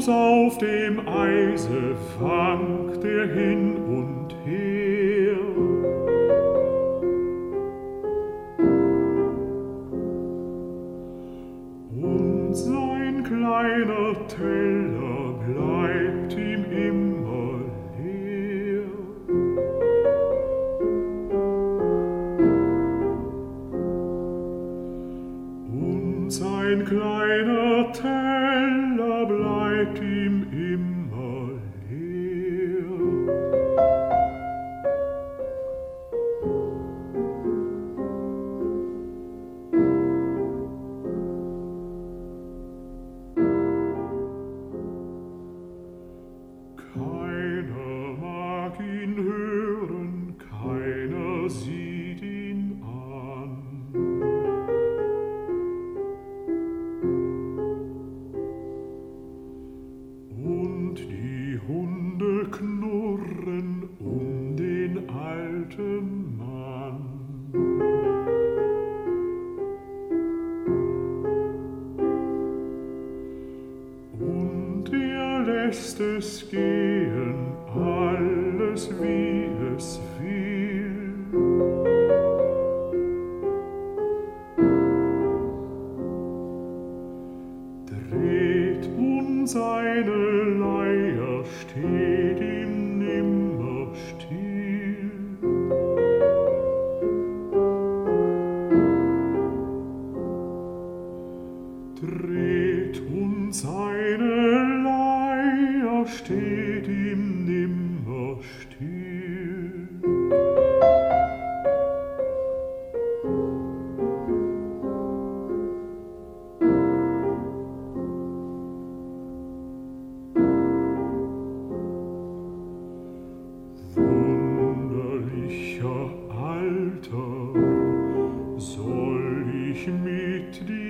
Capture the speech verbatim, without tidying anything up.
Fuß auf dem Eise wankt er hin und her. Und sein kleiner Teller bleibt ihm immer leer. Und sein kleiner Teller bleibt ihm immer leer. Keiner mag ihn hören, keiner sieht ihn an. Und die Hunde knurren um den alten Mann. Und er lässt es gehen, alles wie es will. Dreht und seine Leier steht ihm nimmer still. Dreht und seine Leier steht ihm nimmer still. Wunderlicher Alter, soll ich mit dir